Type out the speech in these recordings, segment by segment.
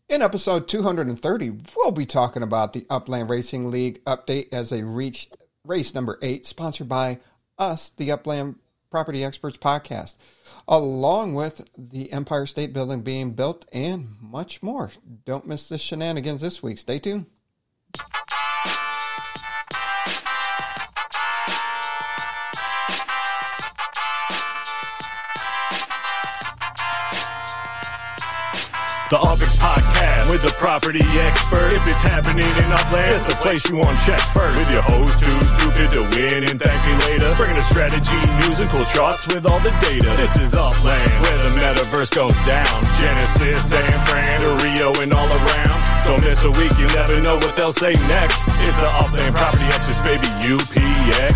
In episode 230, we'll be talking about the Upland Racing League update as they reached race number 8, sponsored by us, the Upland Property Experts Podcast, along with the Empire State Building being built and much more. Don't miss the shenanigans this week. Stay tuned. The UpX Podcast with the property expert. If it's happening in Upland, it's the place you want to check first. With your host who's stupid to win and thank me later. Bringing the strategy, news, and cool charts with all the data. This is Upland, where the metaverse goes down. Genesis, San Fran, to Rio, and all around. Don't miss a week, you never know what they'll say next. It's the Upland Property Experts, baby, UPX.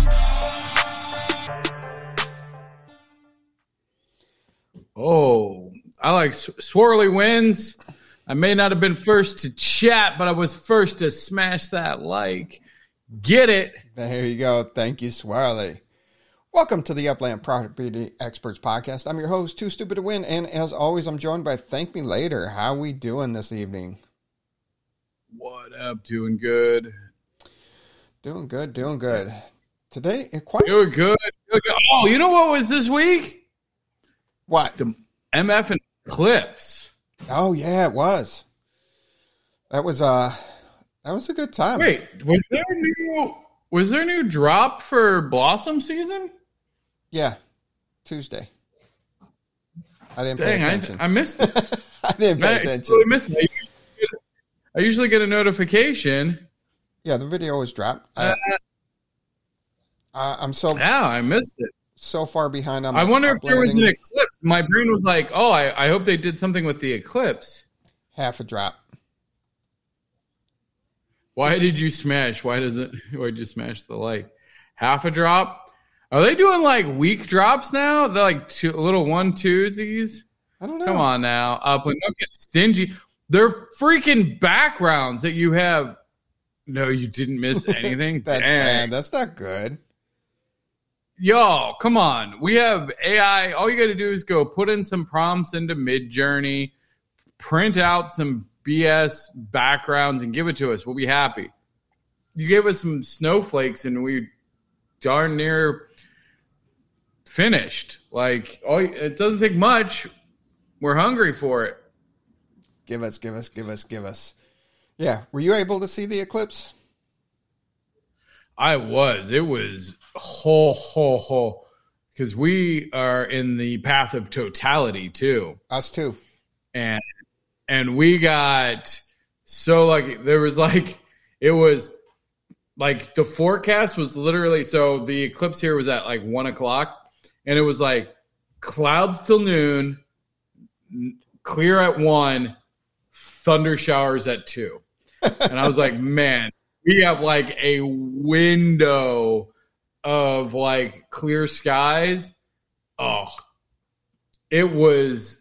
Oh, I like swirly wins. I may not have been first to chat, but I was first to smash that like. Get it. There you go. Thank you, Swirly. Welcome to the Upland Property Experts Podcast. I'm your host, Too Stupid to Win, and as always, I'm joined by Thank Me Later. How we doing this evening? What up? Doing good. Doing good. Today, Doing good. Oh, you know what was this week? What? The MF and Eclipse. Oh yeah, it was. That was a good time. Wait, was there a new drop for Blossom season? Yeah, Tuesday. I didn't pay attention. I missed it. I didn't pay attention. I missed it. I usually get a notification. Yeah, the video was dropped. I'm so I missed it. So far behind on. I wonder if there was an eclipse. My brain was like, "Oh, I hope they did something with the eclipse." Half a drop. Why did you smash? Why did you smash the like? Half a drop? Are they doing like weak drops now? They're like little 1-2s. I don't know. Come on now, Upland, don't get stingy. They're freaking backgrounds that you have. No, you didn't miss anything. That's bad. That's not good. Yo, come on. We have AI. All you got to do is go put in some prompts into Midjourney, print out some BS backgrounds, and give it to us. We'll be happy. You gave us some snowflakes, and we darn near finished. Like, it doesn't take much. We're hungry for it. Give us. Yeah. Were you able to see the eclipse? I was. It was ho. Because we are in the path of totality, too. Us, too. And we got so lucky. There was it was like the forecast was literally, so the eclipse here was at like 1 o'clock. And it was like clouds till noon, clear at 1, thunder showers at 2. And I was like, man, we have like a window of like clear skies. Oh, it was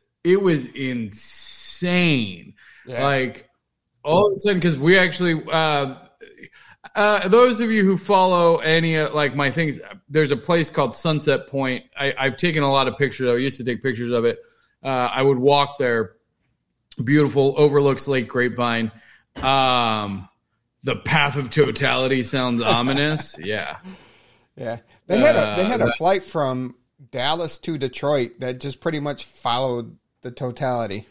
insane. Yeah. Like all of a sudden, because we actually, those of you who follow any like my things, there's a place called Sunset Point. I've taken a lot of pictures. I used to take pictures of it. I would walk there. Beautiful, overlooks Lake Grapevine. The path of totality sounds ominous. Yeah. Yeah. They had a flight from Dallas to Detroit that just pretty much followed the totality.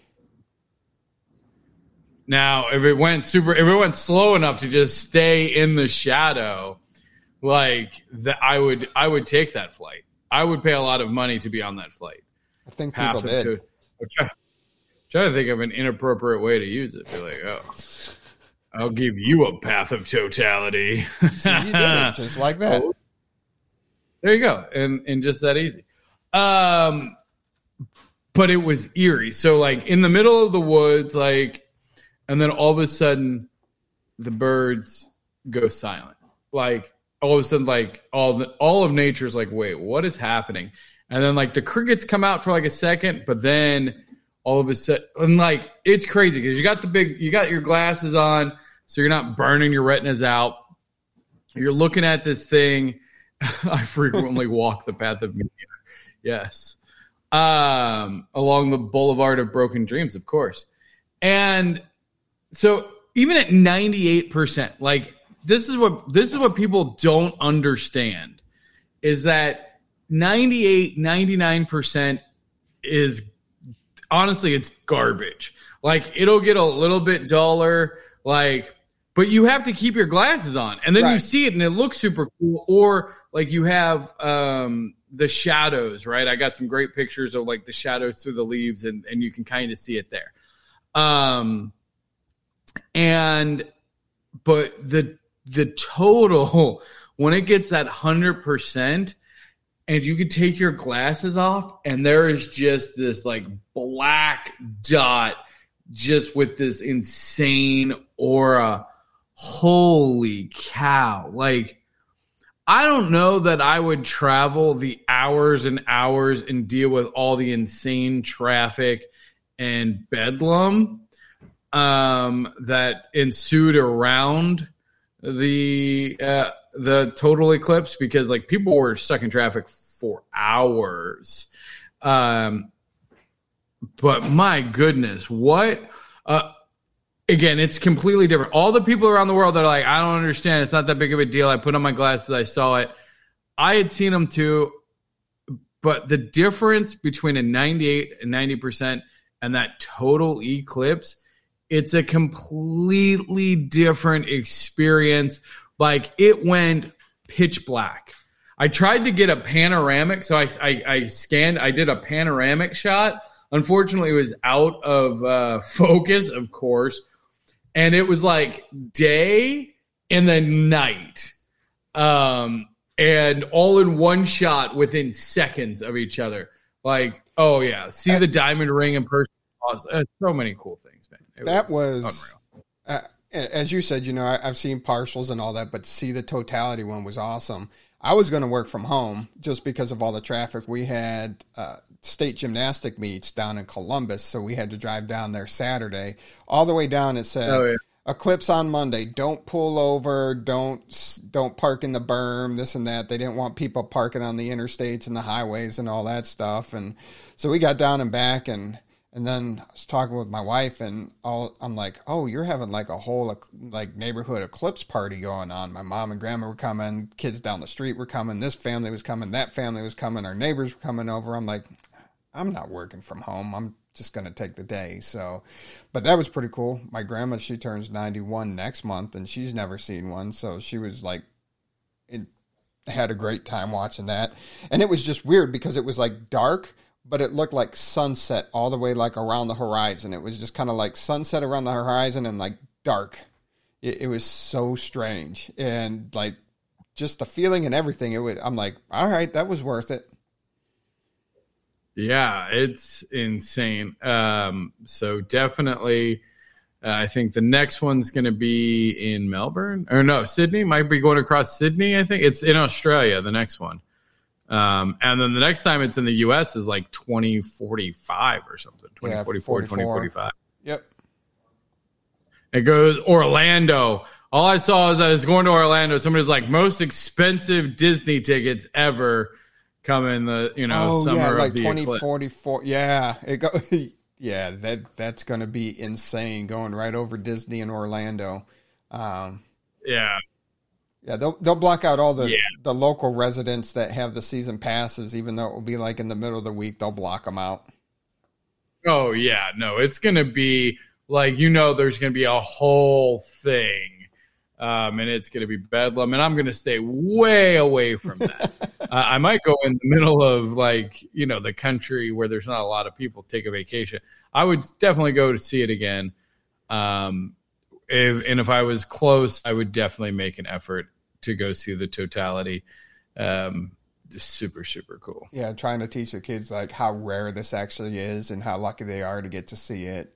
Now, if it went slow enough to just stay in the shadow, like I would take that flight. I would pay a lot of money to be on that flight. I think people did. Trying to think of an inappropriate way to use it. Be like, oh, I'll give you a path of totality. So you did it just like that. Oh, there you go. And just that easy. But it was eerie. So like in the middle of the woods, like, and then all of a sudden the birds go silent. Like all of a sudden, like all of nature's like, wait, what is happening? And then like the crickets come out for like a second, but then all of a sudden, and like it's crazy because you got your glasses on, so you're not burning your retinas out. You're looking at this thing. I frequently walk the path of media. Yes. Along the Boulevard of Broken Dreams, of course. And so even at 98%, like this is what people don't understand is that 98, 99% is honestly, it's garbage. Like it'll get a little bit duller, like, but you have to keep your glasses on and then you see it and it looks super cool. Or like you have, the shadows, right? I got some great pictures of like the shadows through the leaves and you can kind of see it there. But the total, when it gets that 100% and you could take your glasses off and there is just this like black dot just with this insane aura. Holy cow. Like, I don't know that I would travel the hours and hours and deal with all the insane traffic and bedlam that ensued around the total eclipse, because like people were stuck in traffic for hours. But my goodness, what again, it's completely different. All the people around the world that are like, I don't understand. It's not that big of a deal. I put on my glasses. I saw it. I had seen them too. But the difference between a 98 and 90% and that total eclipse, it's a completely different experience. Like it went pitch black. I tried to get a panoramic. So I scanned, I did a panoramic shot. Unfortunately, it was out of focus, of course. And it was like day and then night. And all in one shot within seconds of each other. Like, oh yeah. See the diamond ring in person. Awesome. So many cool things, man. That was unreal. As you said, you know, I've seen partials and all that, but see the totality one was awesome. I was going to work from home just because of all the traffic. We had state gymnastic meets down in Columbus, so we had to drive down there Saturday. All the way down it said, eclipse on Monday, don't pull over, don't park in the berm, this and that. They didn't want people parking on the interstates and the highways and all that stuff. And so we got down and back, and then I was talking with my wife, and I'm like, oh, you're having like a whole like neighborhood eclipse party going on. My mom and grandma were coming, kids down the street were coming, this family was coming, that family was coming, our neighbors were coming over. I'm like, I'm not working from home. I'm just going to take the day. So, but that was pretty cool. My grandma, she turns 91 next month, and she's never seen one. So she was like, had a great time watching that. And it was just weird because it was like dark, but it looked like sunset all the way like around the horizon. It was just kind of like sunset around the horizon and like dark. It was so strange. And like just the feeling and everything, I'm like, all right, that was worth it. Yeah, it's insane. So definitely, I think the next one's going to be in Melbourne. Or no, Sydney. Might be going across Sydney, I think. It's in Australia, the next one. And then the next time it's in the U.S. is like 2045 or something. 2044, 2045. Yep. It goes Orlando. All I saw is I was going to Orlando. Somebody's like, most expensive Disney tickets ever come in the, summer like of the 2044. Yeah. Yeah, that's going to be insane going right over Disney in Orlando. Yeah, they'll block out all the local residents that have the season passes, even though it will be like in the middle of the week. They'll block them out. Oh yeah, no, it's gonna be like there's gonna be a whole thing, and it's gonna be bedlam, and I'm gonna stay way away from that. I might go in the middle of the country where there's not a lot of people, take a vacation. I would definitely go to see it again. If I was close, I would definitely make an effort to go see the totality. Super, super cool. Yeah, trying to teach the kids like how rare this actually is and how lucky they are to get to see it.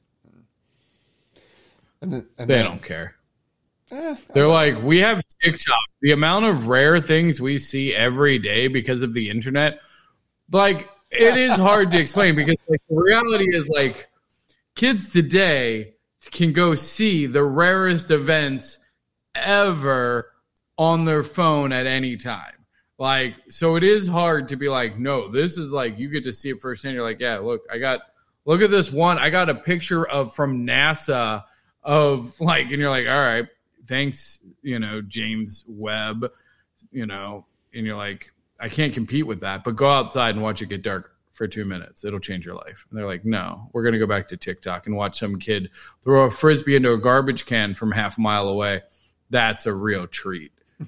And they don't care. They're like, we have TikTok. The amount of rare things we see every day because of the internet, like it is hard to explain because the reality is like kids today can go see the rarest events ever on their phone at any time. Like, so it is hard to be like, no, this is like, you get to see it firsthand. You're like, yeah, look, I got Look at this one. I got a picture from NASA of like, and you're like, all right, thanks, James Webb, and you're like, I can't compete with that, but go outside and watch it get dark for 2 minutes. It'll change your life. And they're like, no, we're going to go back to TikTok and watch some kid throw a Frisbee into a garbage can from half a mile away. That's a real treat.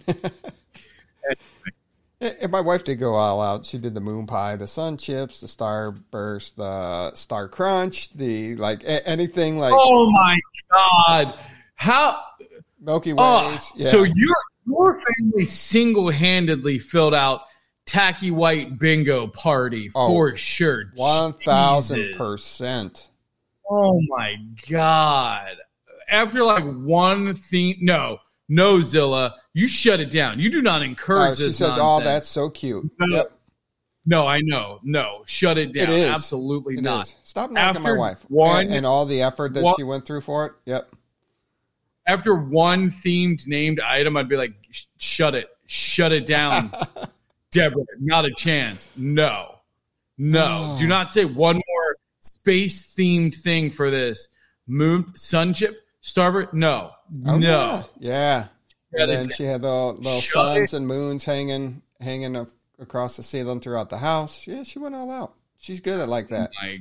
And my wife did go all out. She did the moon pie, the sun chips, the Starburst, the Star Crunch, anything like. Oh my God! How Milky Ways? Yeah. So your family single-handedly filled out Tacky White Bingo Party for sure. 1,000%. Oh my God! After like one theme, no, Zilla, you shut it down. You do not encourage this. She says, nonsense. "Oh, that's so cute." No, yep. No, I know. No, shut it down. It is. Absolutely it not. Is. Stop knocking my wife. And all the effort that she went through for it. Yep. After one themed named item, I'd be like, shut it down, Deborah. Not a chance. No. Do not say one more space themed thing for this. Moon, sun chip, Starboard. No. Yeah. And then she had the little suns and moons hanging across the ceiling throughout the house. Yeah, she went all out. She's good at like that. Oh my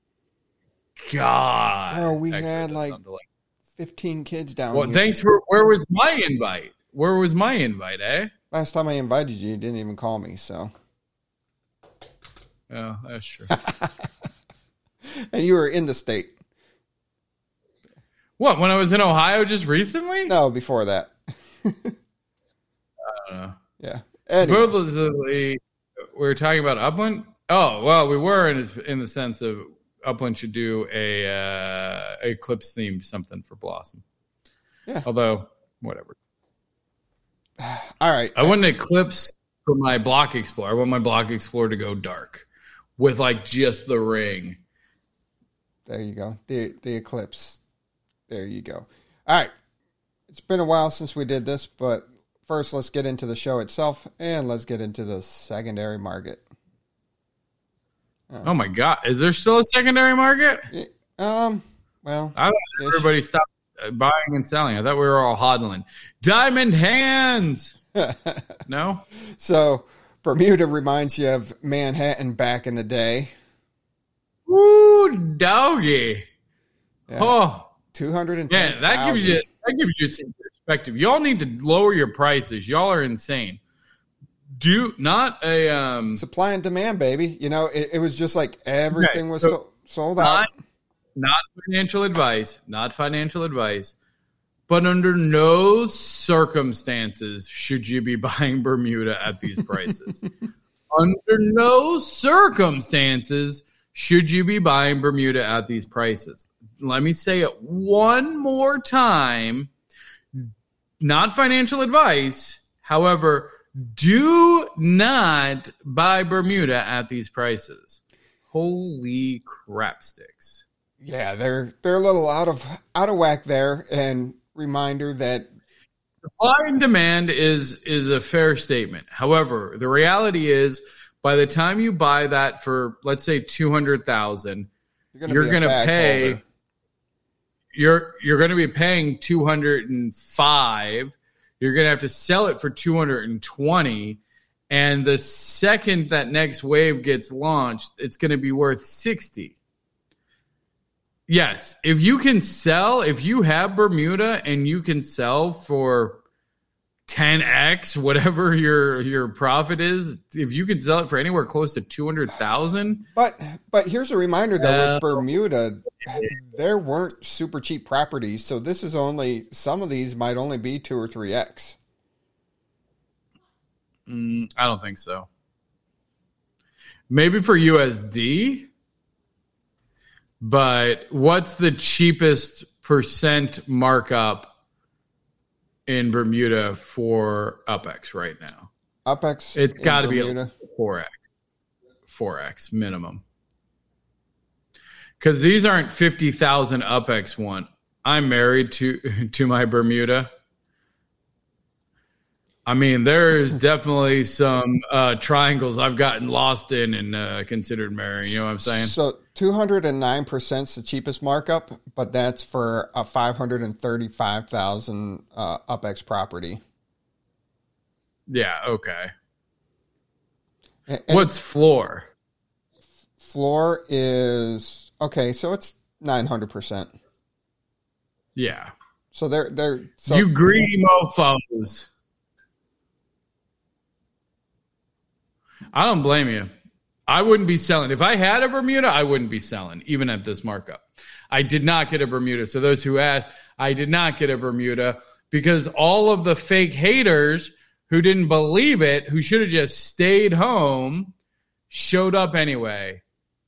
God. Oh, we had like 15 kids down here. Well, thanks for. Where was my invite? Eh? Last time I invited you, you didn't even call me. So. Yeah, that's true. And you were in the state. What? When I was in Ohio just recently? No, before that. I don't know. Yeah. Anyway. We were talking about Upland. Oh well, we were in the sense of Upland should do a Eclipse themed something for Blossom. Yeah. Although whatever. All right. I want an Eclipse for my Block Explorer. I want my Block Explorer to go dark with like just the ring. There you go. The Eclipse. There you go. All right. It's been a while since we did this, but first let's get into the show itself and let's get into the secondary market. Oh my God. Is there still a secondary market? Well, I thought everybody stopped buying and selling. I thought we were all hodling. Diamond hands. No? So Bermuda reminds you of Manhattan back in the day. Ooh, doggy. Yeah. Oh. 210. Yeah, that gives you some perspective. Y'all need to lower your prices. Y'all are insane. Do not a supply and demand, baby. It was just like everything was sold out. Not financial advice. But under no circumstances should you be buying Bermuda at these prices. Under no circumstances should you be buying Bermuda at these prices. Let me say it one more time. Not financial advice. However, do not buy Bermuda at these prices. Holy crap sticks. Yeah, they're a little out of whack there, and reminder that supply and demand is a fair statement. However, the reality is by the time you buy that for let's say $200,000, you're going to pay You're going to be paying $205. You're going to have to sell it for $220, and the second that next wave gets launched, it's going to be worth $60. Yes, if you have Bermuda and you can sell for 10x whatever your profit is, if you can sell it for anywhere close to $200,000. But here's a reminder though, with Bermuda, there weren't super cheap properties, so this is only some of these might only be 2 or 3x. I don't think so. Maybe for USD, but what's the cheapest percent markup in Bermuda for UpX right now? UpX, it's got to be a 4x minimum. Because these aren't 50,000 UpX one. I'm married to my Bermuda. I mean, there's definitely some triangles I've gotten lost in and considered marrying. You know what I'm saying? 209% the cheapest markup, but that's for a 535,000 UpX property. Yeah, okay. And What's floor? floor is okay, so it's 900%. Yeah. So they're so You greedy mofos. I don't blame you. I wouldn't be selling. If I had a Bermuda, I wouldn't be selling, even at this markup. I did not get a Bermuda. So those who asked, I did not get a Bermuda because all of the fake haters who didn't believe it, who should have just stayed home, showed up anyway.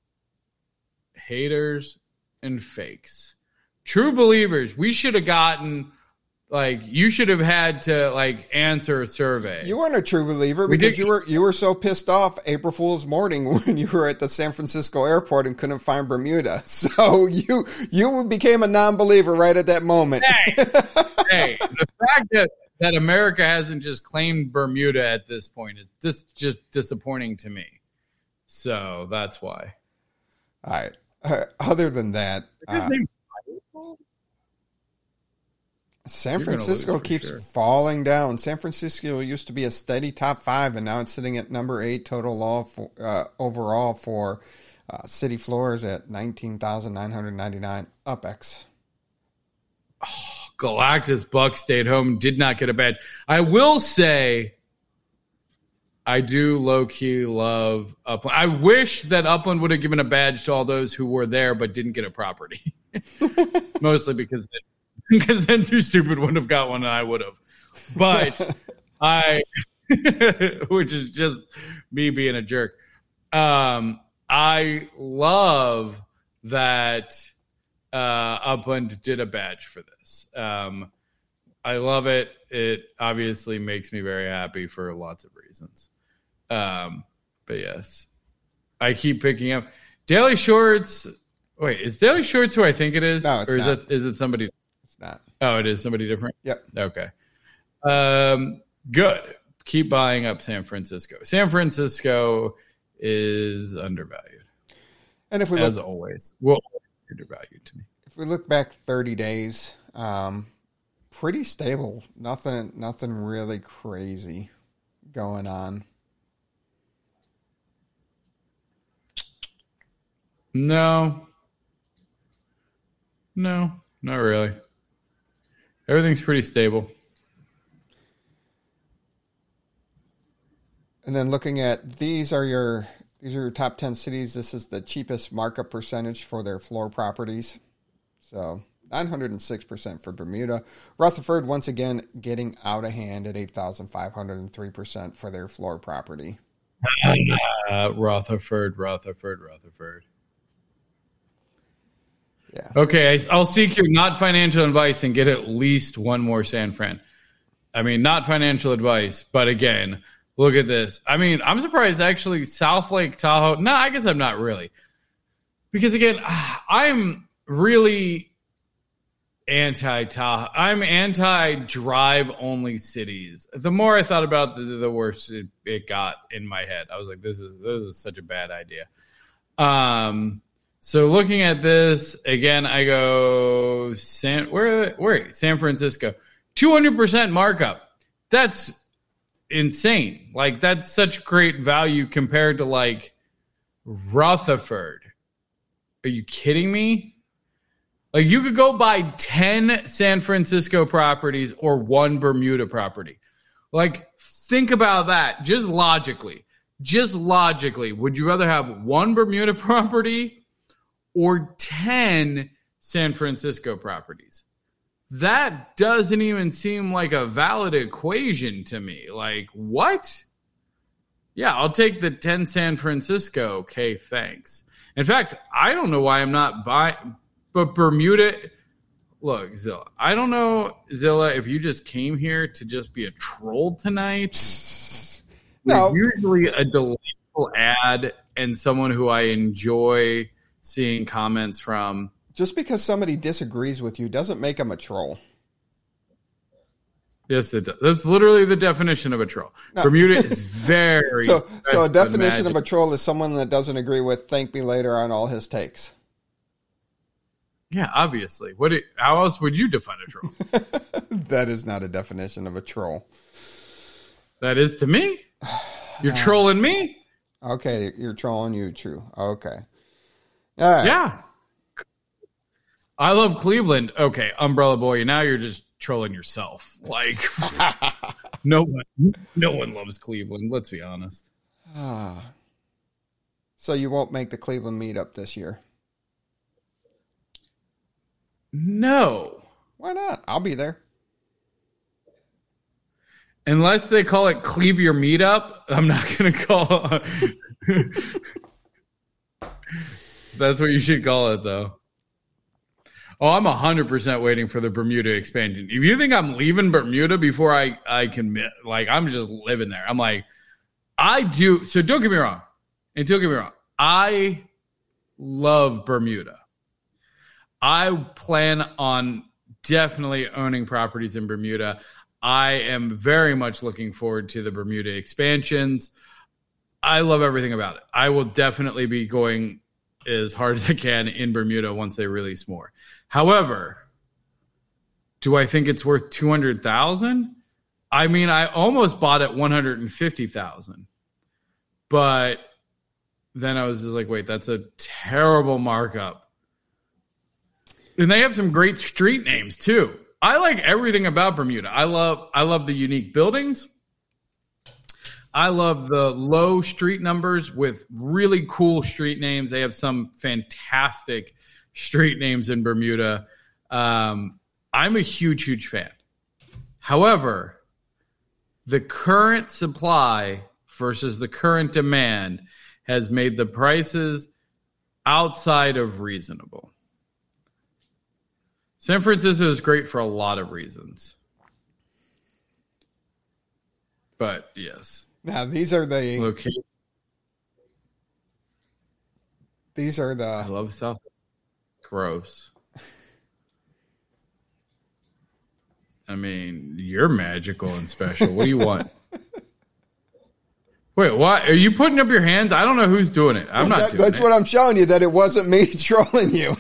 Haters and fakes. True believers, we should have gotten, like, you should have had to, like, answer a survey. you weren't a true believer because you were so pissed off April Fool's morning when you were at the San Francisco airport and couldn't find Bermuda. So you became a non-believer right at that moment. Hey, the fact that America hasn't just claimed Bermuda at this point is just disappointing to me. So that's why. All right. Other than that, San Francisco keeps falling down. San Francisco used to be a steady top 5, and now it's sitting at number 8 total overall for city floors at 19,999 UpX. Galactus Buck stayed home, did not get a badge. I will say, I do low-key love Upland. I wish that Upland would have given a badge to all those who were there but didn't get a property. Mostly because then Too Stupid wouldn't have got one and I would have. But which is just me being a jerk. I love that Upland did a badge for this. I love it. It obviously makes me very happy for lots of reasons. But yes, I keep picking up Daily Shorts. Wait, is Daily Shorts who I think it is? No, it's not. Is it somebody? It's not. Oh, it is somebody different? Yep. Okay. Good. Keep buying up San Francisco. San Francisco is undervalued. And if we as always, well, undervalued to me. If we look back 30 days, pretty stable. Nothing really crazy going on. No, not really. Everything's pretty stable. And then looking at these are your top 10 cities. This is the cheapest markup percentage for their floor properties. So 906% for Bermuda. Rutherford once again getting out of hand at 8,503% for their floor property. Rutherford. Yeah. Okay, I'll seek your not financial advice and get at least one more San Fran. I mean, not financial advice, but again, look at this. I mean, I'm surprised actually South Lake Tahoe. No, I guess I'm not really. Because again, I'm really anti-Tahoe. I'm anti-drive only cities. The more I thought about the worse it got in my head. I was like, this is such a bad idea. So looking at this again, I go San Francisco, 200% markup. That's insane. Like that's such great value compared to like Rutherford. Are you kidding me? Like you could go buy 10 San Francisco properties or one Bermuda property. Like think about that. Just logically, would you rather have one Bermuda property or 10 San Francisco properties? That doesn't even seem like a valid equation to me. Like, what? Yeah, I'll take the 10 San Francisco. Okay, thanks. In fact, I don't know why I'm not buying, but Bermuda, look, Zilla, I don't know, Zilla, if you just came here to just be a troll tonight. No. Usually a delightful ad and someone who I enjoy seeing comments from. Just because somebody disagrees with you doesn't make them a troll. Yes, it does. That's literally the definition of a troll. No. Bermuda is very so a definition of a troll is someone that doesn't agree with "thank me later" on all his takes. Yeah, obviously. How else would you define a troll? That is not a definition of a troll. That is to me. You're trolling me? Okay, you're trolling you, true. Okay. All right. Yeah. I love Cleveland. Okay, Umbrella Boy, now you're just trolling yourself. Like no one loves Cleveland, let's be honest. So you won't make the Cleveland meetup this year? No. Why not? I'll be there. Unless they call it Cleave Your Meetup, I'm not going to call That's what you should call it, though. Oh, I'm 100% waiting for the Bermuda expansion. If you think I'm leaving Bermuda before I can, like, I'm just living there. I'm like, I do. So don't get me wrong. I love Bermuda. I plan on definitely owning properties in Bermuda. I am very much looking forward to the Bermuda expansions. I love everything about it. I will definitely be going as hard as I can in Bermuda once they release more. However, do I think it's worth $200,000? I mean, I almost bought it $150,000, but then I was just like, wait, that's a terrible markup. And they have some great street names too. I like everything about Bermuda. I love the unique buildings. I love the low street numbers with really cool street names. They have some fantastic street names in Bermuda. I'm a huge fan. However, the current supply versus the current demand has made the prices outside of reasonable. San Francisco is great for a lot of reasons. But yes. Now these are the location. These are the I love South. Gross. I mean, you're magical and special. What do you want? Wait, what? Are you putting up your hands? I don't know who's doing it. I'm not doing it. That's what I'm showing you, that it wasn't me trolling you.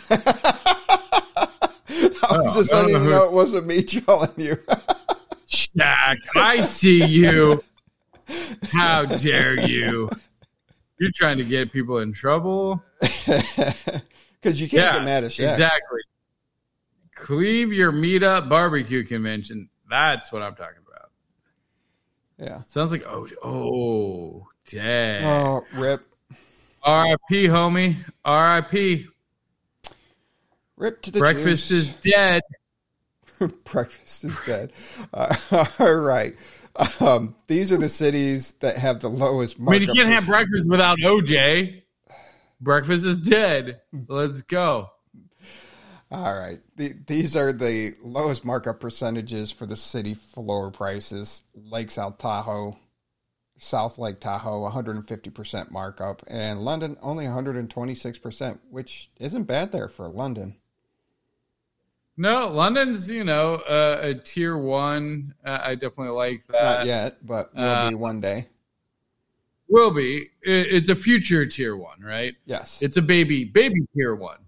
I was just letting you know it wasn't me trolling you. Shaq, I see you. How dare you? You're trying to get people in trouble. Because you can't get mad at Shaq. Exactly. Cleave Your Meetup barbecue convention. That's what I'm talking about. Yeah. Sounds like, oh, dang. Oh, rip. R.I.P., homie. R.I.P. Rip to the Breakfast juice. is dead. Breakfast is dead. All right. These are the cities that have the lowest markup. I mean, you can't have breakfast without OJ. Breakfast is dead. Let's go. All right. These are the lowest markup percentages for the city floor prices. Lake South Tahoe, South Lake Tahoe, 150% markup. And London, only 126%, which isn't bad there for London. No, London's, a tier one. I definitely like that. Not yet, but will be one day. Will be. It's a future tier one, right? Yes. It's a baby tier one.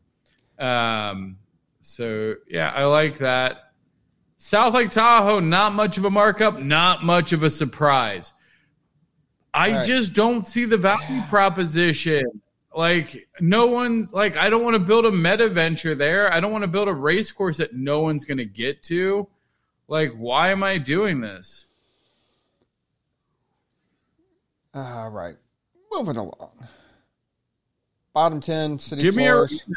So, yeah, I like that. South Lake Tahoe, not much of a markup, not much of a surprise. I just don't see the value proposition. Like, no one, like, I don't want to build a meta venture there. I don't want to build a race course that no one's going to get to. Like, why am I doing this? All right. Moving along. Bottom 10 city Give floors. Me a reason.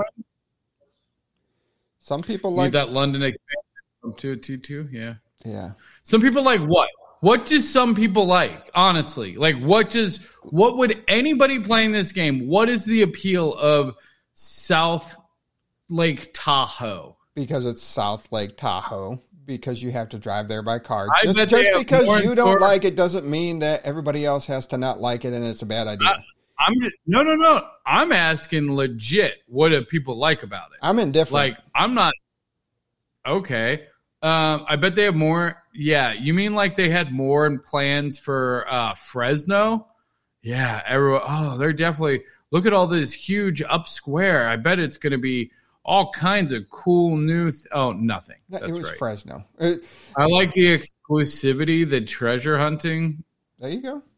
Some people like that London expansion from 2 to 2. Yeah. Yeah. Some people like what? What do some people like? Honestly, like what would anybody playing this game? What is the appeal of South Lake Tahoe? Because it's South Lake Tahoe. Because you have to drive there by car. I Just because you don't like it doesn't mean that everybody else has to not like it and it's a bad idea. No. I'm asking legit. What do people like about it? I'm indifferent. Like I'm not okay. I bet they have more. Yeah, you mean like they had more in plans for Fresno? Yeah, everyone. Oh, they're definitely. Look at all this huge up square. I bet it's going to be all kinds of cool new. Nothing. It was right. Fresno. I like the exclusivity, the treasure hunting. There you go.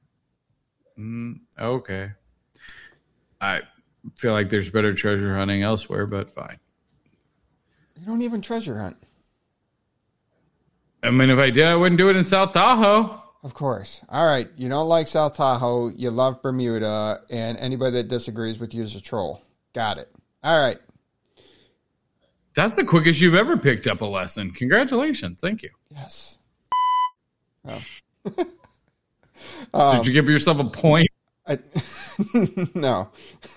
Okay. I feel like there's better treasure hunting elsewhere, but fine. You don't even treasure hunt. I mean, if I did, I wouldn't do it in South Tahoe. Of course. All right. You don't like South Tahoe. You love Bermuda. And anybody that disagrees with you is a troll. Got it. All right. That's the quickest you've ever picked up a lesson. Congratulations. Thank you. Yes. Oh. Did you give yourself a point? No.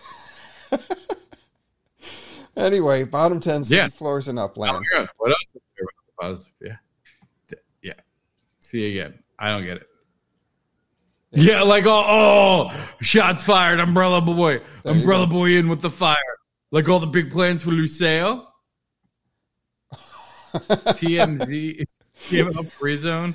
Anyway, bottom 10 city floors in Upland. Oh, what else is there about the positive? Yeah. See you again. I don't get it. Yeah, like, shots fired. Umbrella Boy. Umbrella Boy in with the fire. Like all the big plans for Luceo. TMZ. TMZ Free Zone.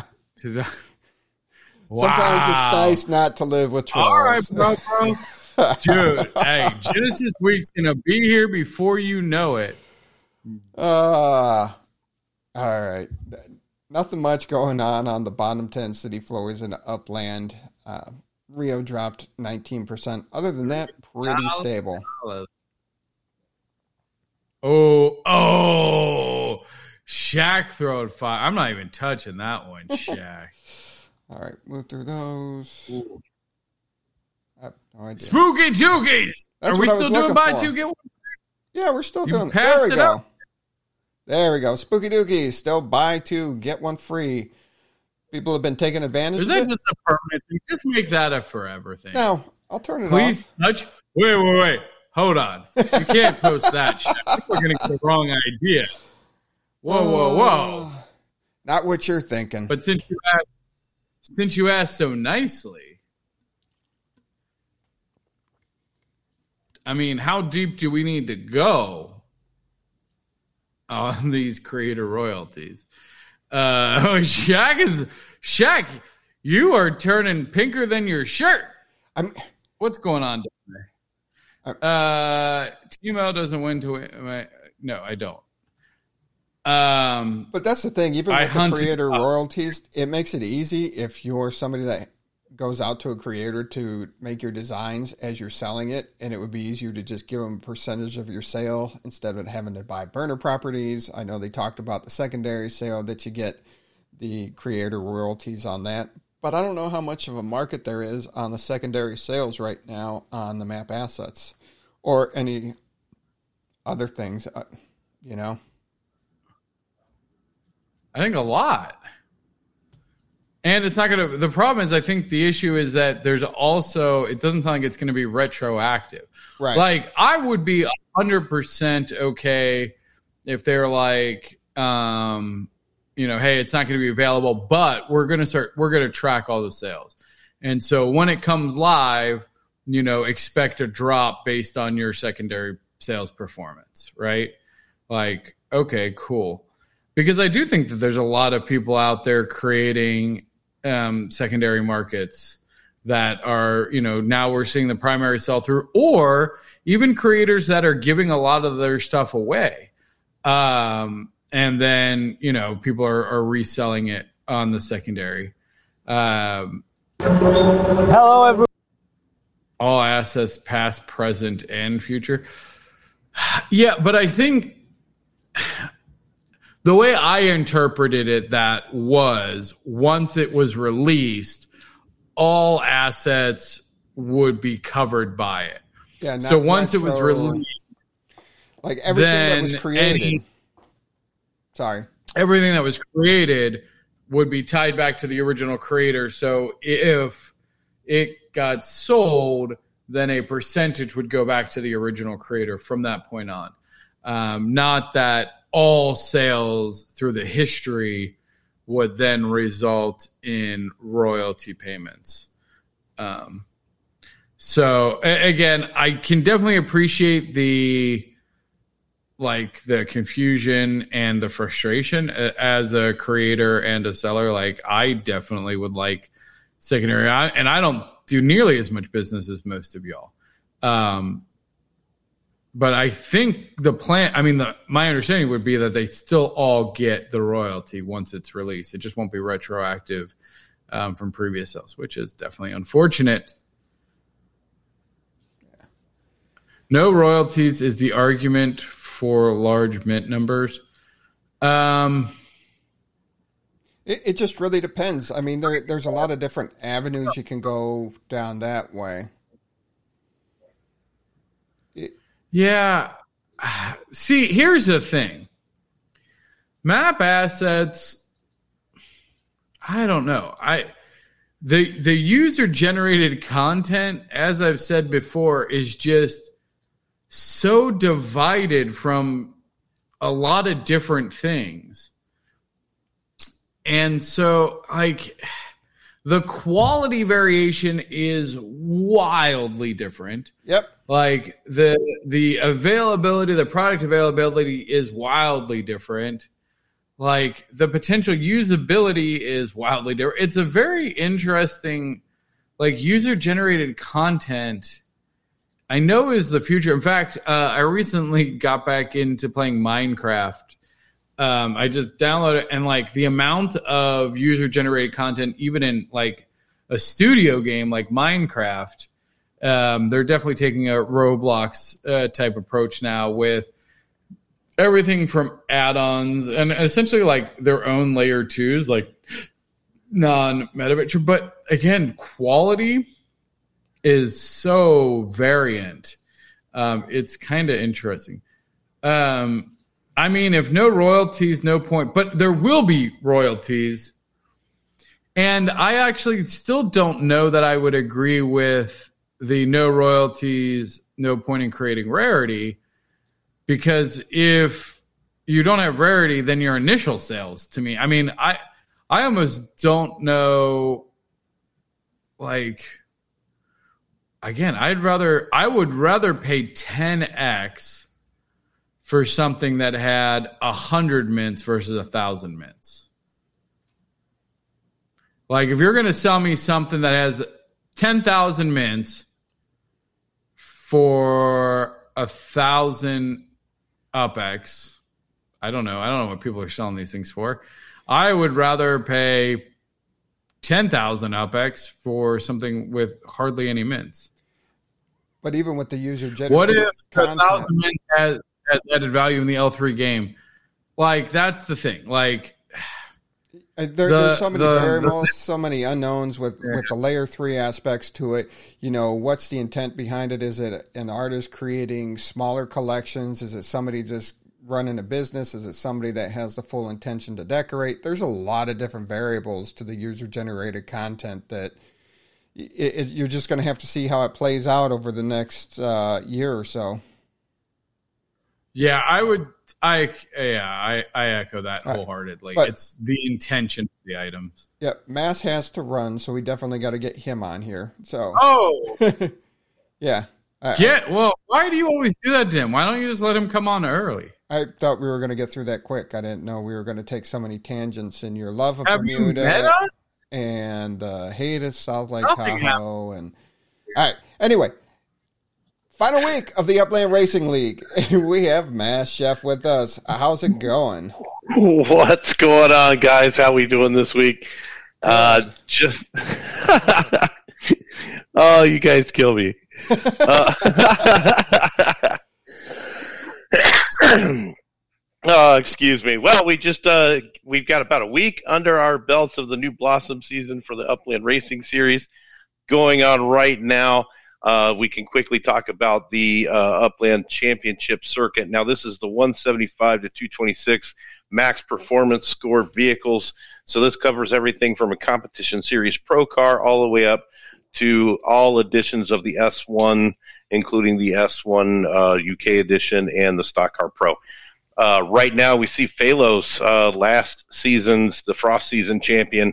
Wow. Sometimes it's nice not to live with trolls. All right, bro. Dude, hey, Genesis Week's going to be here before you know it. All right. Nothing much going on the bottom 10 city floors in Upland. Rio dropped 19%. Other than that, pretty stable. Oh, Shaq throwing fire. I'm not even touching that one, Shaq. All right, move through those. I have no idea. Spooky Dookies. Are we still doing buy two, get one? Yeah, we're still doing it. There we go. There we go. Spooky Dookies. Still buy two, get one free. People have been taking advantage of it. Is that just a permanent thing? Just make that a forever thing. No, I'll turn it Please off. Touch. Wait. Hold on. You can't post that shit. People are going to get the wrong idea. Whoa. Not what you're thinking. But since you asked so nicely, I mean, how deep do we need to go on these creator royalties? Shaq, you are turning pinker than your shirt. What's going on down there? T-Mail doesn't win to win. No, I don't. But that's the thing. Even with the creator royalties, it makes it easy if you're somebody that goes out to a creator to make your designs as you're selling it, and it would be easier to just give them a percentage of your sale instead of having to buy burner properties. I know they talked about the secondary sale that you get the creator royalties on that, but I don't know how much of a market there is on the secondary sales right now on the map assets or any other things, I think a lot. And it's not going to, the problem is, I think the issue is that there's also, it doesn't sound like it's going to be retroactive. Right. Like, I would be 100% okay if they're like, hey, it's not going to be available, but we're going to track all the sales. And so when it comes live, expect a drop based on your secondary sales performance, right? Like, okay, cool. Because I do think that there's a lot of people out there creating secondary markets that are, now we're seeing the primary sell through, or even creators that are giving a lot of their stuff away. And then, people are reselling it on the secondary. Hello, everyone. All assets, past, present, and future. Yeah, but I think the way I interpreted it, that was once it was released, all assets would be covered by it. Yeah. So once it was released, like everything that was created. Everything that was created would be tied back to the original creator. So if it got sold, then a percentage would go back to the original creator from that point on. Not that all sales through the history would then result in royalty payments. So again, I can definitely appreciate the like the confusion and the frustration as a creator and a seller. Like I definitely would like secondary, and I don't do nearly as much business as most of y'all. But I think the plan, my understanding would be that they still all get the royalty once it's released. It just won't be retroactive from previous sales, which is definitely unfortunate. Yeah. No royalties is the argument for large mint numbers. It just really depends. I mean, there's a lot of different avenues you can go down that way. Yeah. See, here's the thing. Map assets, I don't know. The user-generated content, as I've said before, is just so divided from a lot of different things. And so, like, the quality variation is wildly different. Yep. Like, the availability, the product availability is wildly different. Like, the potential usability is wildly different. It's a very interesting, like, user-generated content, I know, is the future. In fact, I recently got back into playing Minecraft. I just downloaded it, and like the amount of user-generated content, even in like a studio game like Minecraft, they're definitely taking a Roblox type approach now with everything from add-ons and essentially like their own layer 2s, like non-meta. But again, quality is so variant. It's kind of interesting. If no royalties, no point. But there will be royalties. And I actually still don't know that I would agree with the no royalties, no point in creating rarity. Because if you don't have rarity, then your initial sales, to me, I almost don't know, like, again, I would rather pay 10x for something that had 100 mints versus 1,000 mints. Like, if you're going to sell me something that has 10,000 mints for 1,000 UpX, I don't know what people are selling these things for. I would rather pay 10,000 UpX for something with hardly any mints. But even with the user-generated what if content, 1,000 mints has added value in the L3 game? Like, that's the thing. Like, there's so many variables, so many unknowns with the layer 3 aspects to it. You know, what's the intent behind it? Is it an artist creating smaller collections? Is it somebody just running a business? Is it somebody that has the full intention to decorate? There's a lot of different variables to the user-generated content that you're just going to have to see how it plays out over the next year or so. Yeah, I echo that wholeheartedly. But it's the intention of the items. Yeah, Mass has to run, so we definitely got to get him on here. So, yeah. Well, why do you always do that, Tim? Why don't you just let him come on early? I thought we were going to get through that quick. I didn't know we were going to take so many tangents in your love of Bermuda and hate of South Lake Tahoe. And all right, anyway. Final week of the Upland Racing League. We have Mass Chef with us. How's it going? What's going on, guys? How we doing this week? Oh, you guys kill me. Excuse me. Well, we've got about a week under our belts of the new Blossom season for the Upland Racing Series going on right now. We can quickly talk about the Upland Championship circuit. Now, this is the 175 to 226 max performance score vehicles. So this covers everything from a competition series pro car all the way up to all editions of the S1, including the S1 UK edition and the Stock Car Pro. Right now, we see Phalos, last season's, the Frost season champion,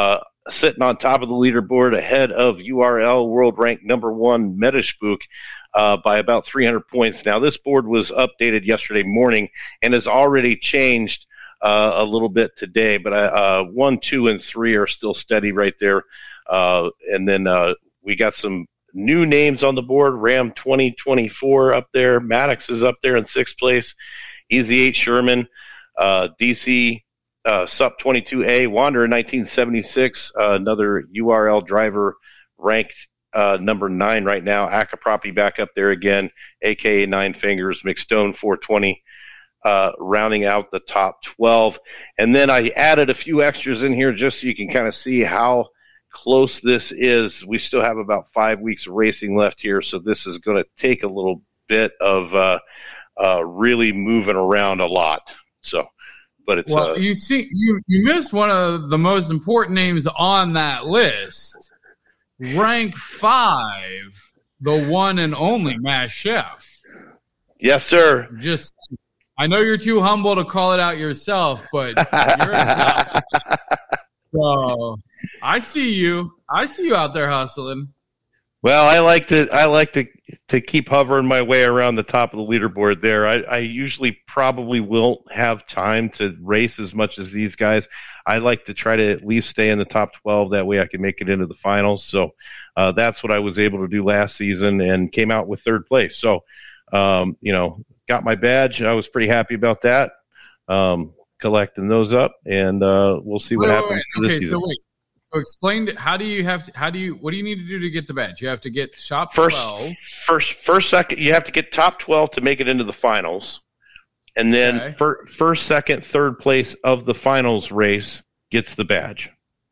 sitting on top of the leaderboard ahead of URL world rank number 1 Metaspook. by about 300 points. Now, this board was updated yesterday morning and has already changed a little bit today, but 1, 2, and 3 are still steady right there. And then we got some new names on the board. Ram 2024 up there. Maddox is up there in 6th place. Easy 8 Sherman. DC Sup 22A. Wander in 1976. Another URL driver ranked number 9 right now. Akapropi back up there again. AKA 9 Fingers. McStone 420. Rounding out the top 12. And then I added a few extras in here just so you can kind of see how close this is. We still have about 5 weeks of racing left here, so this is going to take a little bit of really moving around a lot. So, but it's you missed one of the most important names on that list. Rank 5, the one and only Matt Chef. Yes, sir. I know you're too humble to call it out yourself, but you're a top. So I see you out there hustling. Well, I like to keep hovering my way around the top of the leaderboard there. I usually probably won't have time to race as much as these guys. I like to try to at least stay in the top 12. That way I can make it into the finals. So that's what I was able to do last season and came out with 3rd place. So, got my badge. I was pretty happy about that. Collecting those up, and we'll see what happens this season. So explain, what do you need to do to get the badge? You have to get top 12. First, second, you have to get top 12 to make it into the finals. And then first, second, 3rd place of the finals race gets the badge.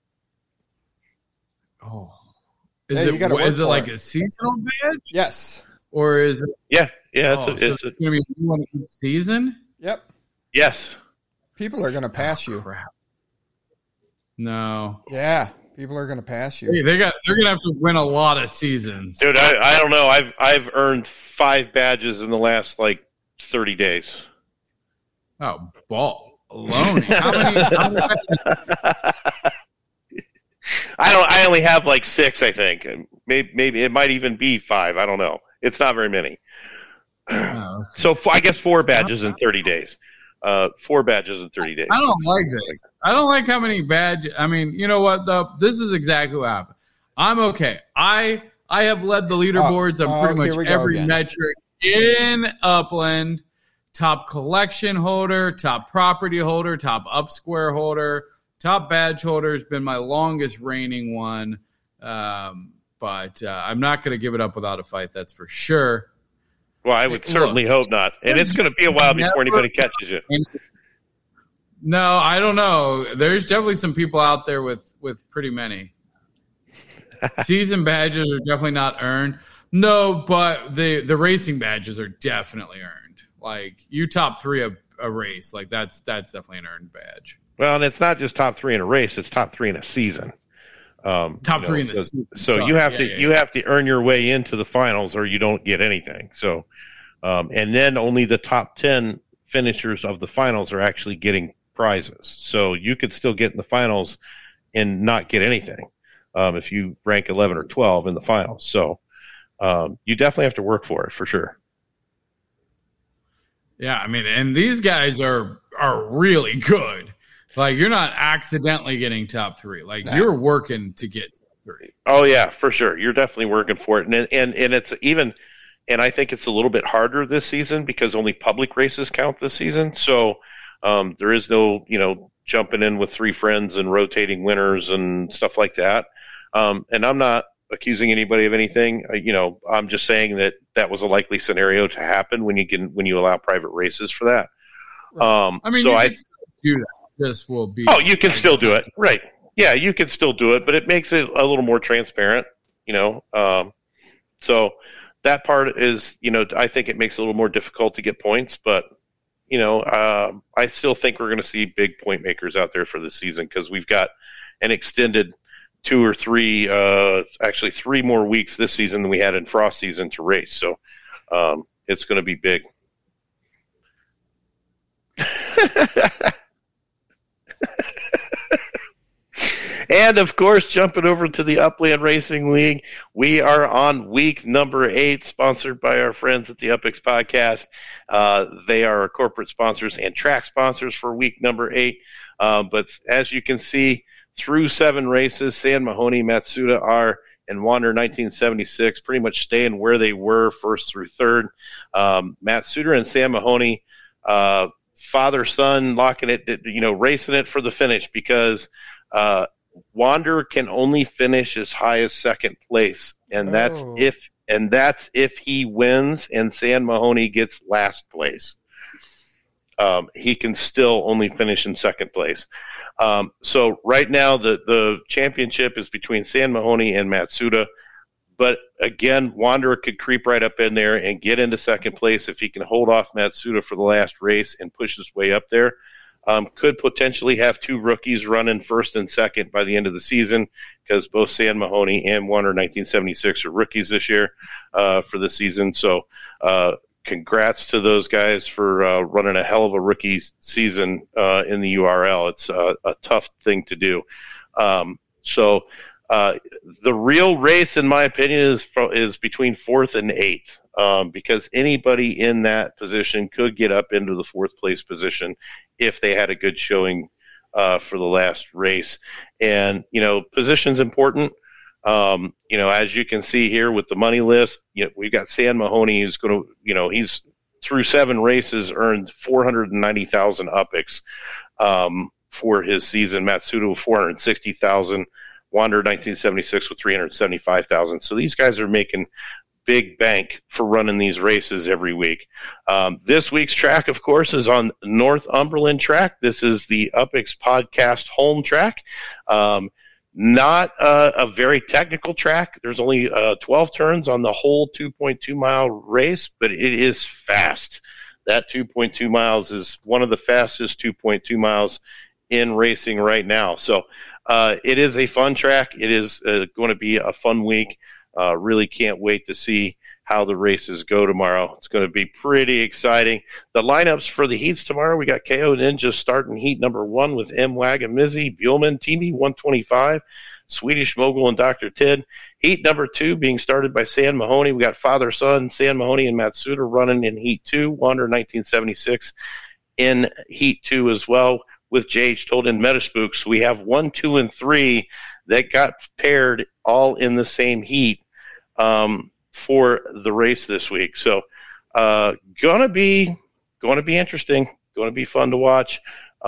Oh. Is it like a seasonal badge? Yes. Or is it? Yeah. It's going to be one each season? Yep. Yes. People are going to pass you. Crap. No. Yeah, people are going to pass you. Hey, they're going to have to win a lot of seasons. Dude, I don't know. I've earned 5 badges in the last 30 days. Oh, ball alone. How many I only have 6, I think. Maybe it might even be 5. I don't know. It's not very many. Oh, okay. So I guess 4 badges in 30 days. 4 badges in 30 days. I don't like this. I don't like how many badges. I mean, you know what, though? This is exactly what happened. I'm okay. I have led the leaderboards on pretty much every metric in Upland. Top collection holder, top property holder, top up square holder, top badge holder has been my longest reigning one. But I'm not going to give it up without a fight, that's for sure. Well, I would certainly hope not. And it's going to be a while before anybody catches you. No, I don't know. There's definitely some people out there with pretty many. Season badges are definitely not earned. No, but the racing badges are definitely earned. You top 3 a race, that's definitely an earned badge. Well, and it's not just top 3 in a race; it's top 3 in a season. Top 3 in the season. So you have to earn your way into the finals, or you don't get anything. So, and then only the top 10 finishers of the finals are actually getting prizes. So you could still get in the finals and not get anything if you rank 11 or 12 in the finals. So you definitely have to work for it for sure. Yeah, I mean, and these guys are really good. You're not accidentally getting top 3. You're working to get top 3. Oh yeah, for sure. You're definitely working for it, and it's even, and I think it's a little bit harder this season because only public races count this season. So there is no jumping in with 3 friends and rotating winners and stuff like that. And I'm not accusing anybody of anything. I'm just saying that was a likely scenario to happen when you allow private races for that. Right. I mean, so you can still do that. This will be. Oh, you can still do it, right? Yeah, you can still do it, but it makes it a little more transparent. So that part is, I think it makes it a little more difficult to get points, but I still think we're going to see big point makers out there for this season because we've got an extended 2 or 3, actually 3 more weeks this season than we had in Frost season to race. So it's going to be big. And, of course, jumping over to the Upland Racing League, we are on week number 8, sponsored by our friends at the UpX Podcast. They are our corporate sponsors and track sponsors for week number 8. But as you can see, through 7 races, San Mahoney, Matsuda R, and Wander 1976 pretty much staying where they were first through third. Matsuda and San Mahoney, father-son locking it, racing it for the finish because Wander can only finish as high as second place, and that's if he wins and San Mahoney gets last place. He can still only finish in second place. So right now the championship is between San Mahoney and Matsuda, but again, Wanderer could creep right up in there and get into second place if he can hold off Matsuda for the last race and push his way up there. Could potentially have 2 rookies running first and second by the end of the season because both San Mahoney and Wanderer 1976 are rookies this year for the season. So congrats to those guys for running a hell of a rookie season in the URL. It's a tough thing to do. So the real race, in my opinion, is between 4th and 8th because anybody in that position could get up into the 4th place position if they had a good showing for the last race. And, position's important. As you can see here with the money list, we've got San Mahoney who's going to, he's through 7 races earned 490,000 UpX for his season. Matsuda with 460,000, Wander 1976 with 375,000. So these guys are making big bank for running these races every week. This week's track, of course, is on Northumberland track. This is the UpX Podcast home track. Not a very technical track. There's only 12 turns on the whole 2.2 mile race, but it is fast. That 2.2 miles is one of the fastest 2.2 miles in racing right now. So it is a fun track. It is going to be a fun week. Really can't wait to see how the races go tomorrow. It's going to be pretty exciting. The lineups for the heats tomorrow, we got KO Ninja starting heat number 1 with M-Wag and Mizzy, Buellman, TV 125, Swedish Mogul and Dr. Ted. Heat number 2 being started by San Mahoney. We got father-son, San Mahoney and Matsuda running in heat 2, Wander 1976 in heat 2 as well with J.H. Told in Metaspooks. We have 1, 2, and 3 that got paired all in the same heat for the race this week. So gonna be interesting, gonna be fun to watch.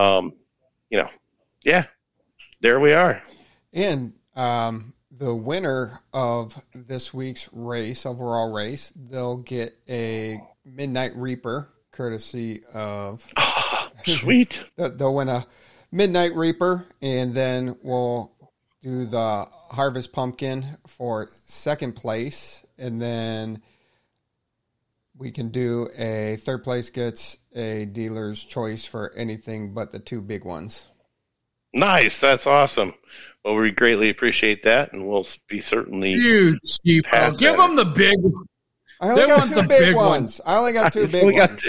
Yeah, there we are. And the winner of this week's race, overall race, they'll get a Midnight Reaper courtesy of sweet. They'll win a Midnight Reaper, and then we'll do the Harvest Pumpkin for second place, and then we can do a third place gets a dealer's choice for anything but the 2 big ones. Nice. That's awesome. Well, we greatly appreciate that, and we'll be certainly huge cheapo. Give them the big ones. I only got 2 big ones. I only got 2 big ones.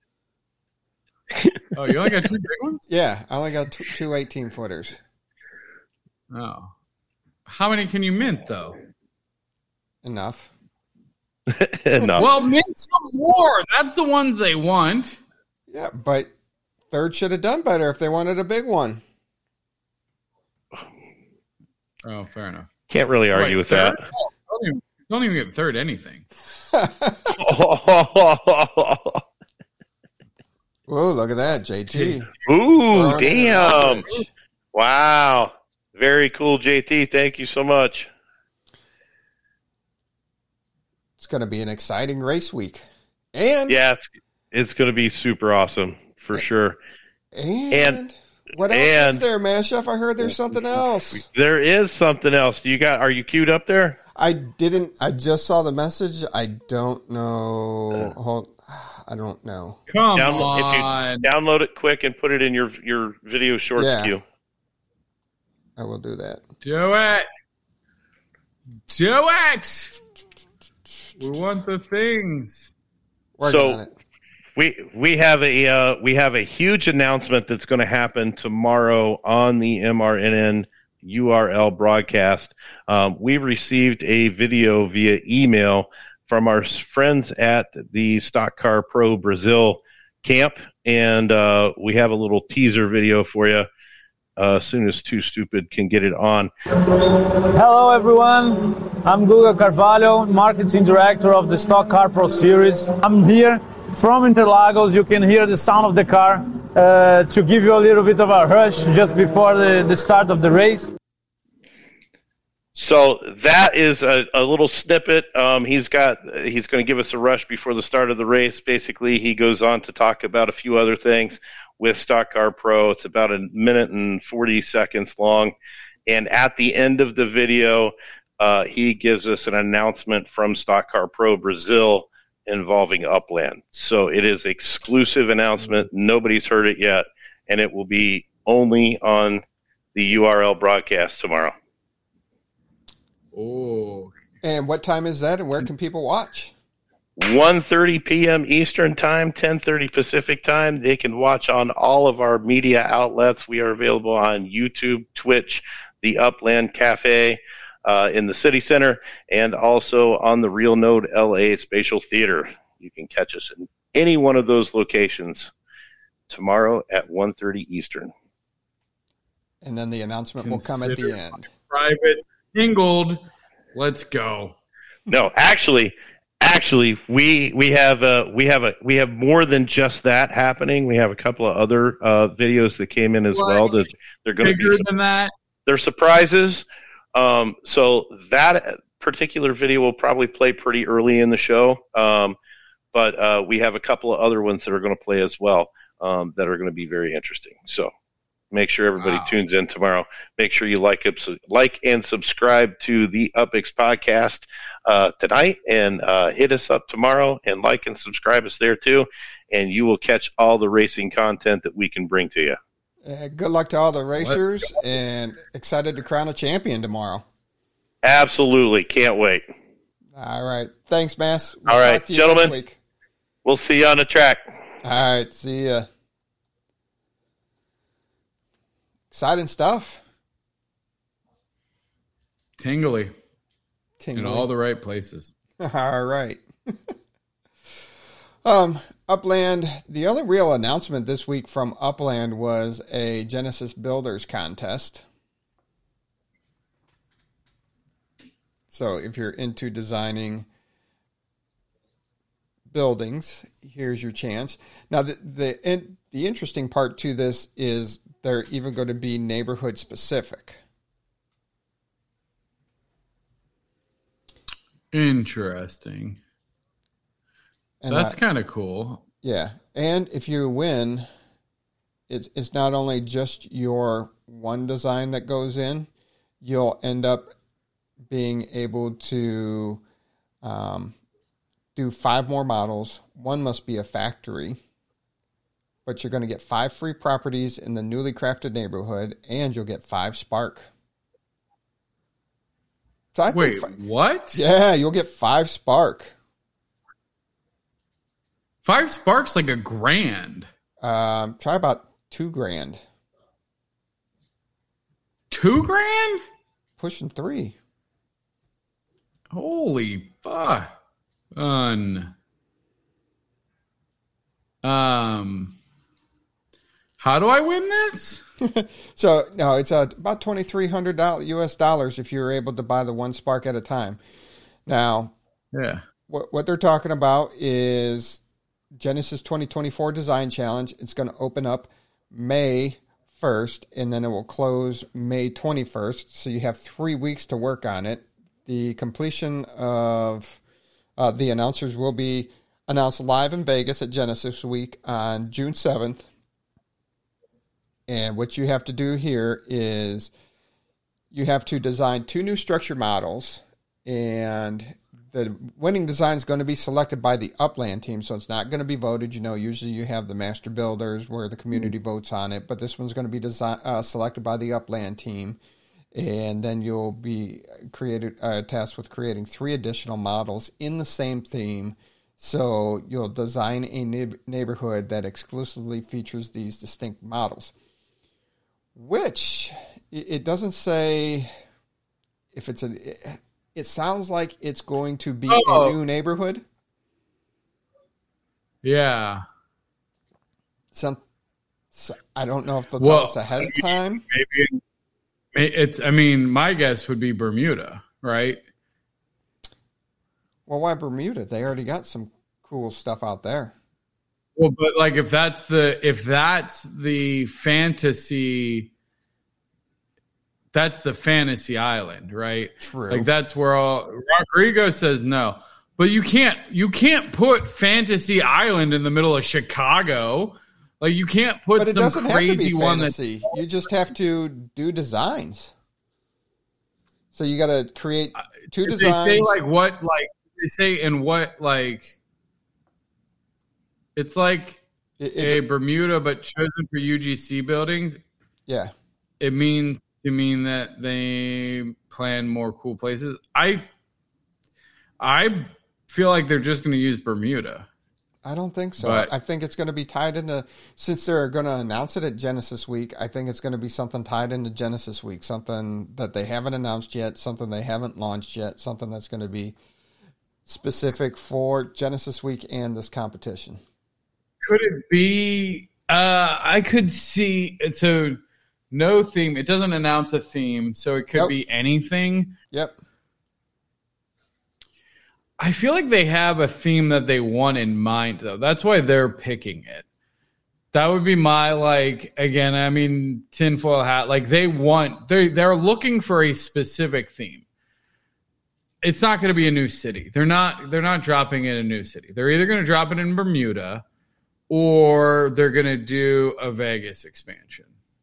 Oh, you only got 2 big ones? Yeah, I only got 2 18-footers. Oh. How many can you mint, though? Enough. Enough. Well, mint some more. That's the ones they want. Yeah, but third should have done better if they wanted a big one. Oh, fair enough. Can't really argue with third? That. Oh, don't even get third anything. Whoa, look at that, JT. Ooh, damn. Wow. Very cool, JT. Thank you so much. It's going to be an exciting race week. And yeah, it's going to be super awesome for sure. And what else is there, man? Chef, I heard there's something else. There is something else. Are you queued up there? I just saw the message. I don't know. I don't know. Come on. If you download it quick and put it in your video shorts queue. I will do that. Do it. Do it. We want the things. Working on it. We have a huge announcement that's going to happen tomorrow on the MRNN URL broadcast. We received a video via email from our friends at the Stock Car Pro Brazil camp, and we have a little teaser video for you as soon as Too Stupid can get it on. Hello everyone, I'm Guga Carvalho, Marketing Director of the Stock Car Pro Series. I'm here from Interlagos. You can hear the sound of the car to give you a little bit of a rush just before the start of the race. So that is a little snippet. He's going to give us a rush before the start of the race. Basically, he goes on to talk about a few other things with Stock Car Pro. It's about a minute and 40 seconds long. And at the end of the video, he gives us an announcement from Stock Car Pro Brazil involving Upland. So it is exclusive announcement. Nobody's heard it yet. And it will be only on the URL broadcast tomorrow. Oh. And what time is that, and where can people watch? 1:30 p.m. Eastern Time, 10:30 Pacific Time. They can watch on all of our media outlets. We are available on YouTube, Twitch, the Upland Cafe in the City Center, and also on the Real Node LA Spatial Theater. You can catch us in any one of those locations tomorrow at 1:30 Eastern. And then the announcement will come at the end. Private singled. Let's go. No, actually, we have more than just that happening. We have a couple of other videos that came in as well. That they're going to be bigger than that. They're surprises. So that particular video will probably play pretty early in the show. But we have a couple of other ones that are going to play as well that are going to be very interesting. So make sure everybody tunes in tomorrow. Make sure you like and subscribe to the UpX podcast tonight, and hit us up tomorrow and like and subscribe us there too, and you will catch all the racing content that we can bring to you. Good luck to all the racers, and excited to crown a champion tomorrow. Absolutely. Can't wait. All right. Thanks, Mass. All right, gentlemen. We'll see you on the track. All right. See ya. Exciting stuff. Tingly. In all the right places. All right. Upland, the other real announcement this week from Upland was a Genesis Builders contest. So if you're into designing buildings, here's your chance. Now, the interesting part to this is they're even going to be neighborhood specific. Interesting. And that's kind of cool. Yeah. And if you win, it's not only just your one design that goes in, you'll end up being able to do 5 more models. One must be a factory. But you're going to get 5 free properties in the newly crafted neighborhood, and you'll get 5 Spark. So wait, what? Yeah, you'll get 5 Spark. 5 Spark's like $1,000. Try about $2,000. $2,000? Pushing 3. Holy fuck. How do I win this? So, no, it's about $2,300 US dollars if you're able to buy the 1 Spark at a time. Now, yeah, what they're talking about is Genesis 2024 Design Challenge. It's going to open up May 1st, and then it will close May 21st. So you have 3 weeks to work on it. The completion of the announcers will be announced live in Vegas at Genesis Week on June 7th. And what you have to do here is you have to design 2 new structure models, and the winning design is going to be selected by the Upland team, so it's not going to be voted. You know, usually you have the master builders where the community votes on it, but this one's going to be selected by the Upland team, and then you'll be tasked with creating 3 additional models in the same theme. So you'll design a neighborhood that exclusively features these distinct models. which it doesn't say if it's it sounds like it's going to be a new neighborhood. Yeah. So I don't know if they'll tell us ahead of time. Maybe it's, I mean, my guess would be Bermuda, right? Well, why Bermuda? They already got some cool stuff out there. Well, but like if that's the fantasy, that's the fantasy island, right? True. Like that's where Rodrigo says no. But you can't put Fantasy Island in the middle of Chicago. Like you can't put but it some doesn't crazy have to be one fantasy. You just have to do designs. So you got to create two designs. They say like what, like they say in what, like it's like a Bermuda, but chosen for UGC buildings. Yeah, it means to mean that they plan more cool places. I feel like they're just going to use Bermuda. I don't think so. But I think it's going to be tied into, since they're going to announce it at Genesis Week, I think it's going to be something tied into Genesis Week, something that they haven't announced yet, something they haven't launched yet, something that's going to be specific for Genesis Week and this competition. Could it be, I could see, so no theme. It doesn't announce a theme, so it could be anything. Yep. I feel like they have a theme that they want in mind, though. That's why they're picking it. That would be my, like, again, I mean, tinfoil hat. Like, they're looking for a specific theme. It's not going to be a new city. They're not dropping in a new city. They're either going to drop it in Bermuda or they're going to do a Vegas expansion.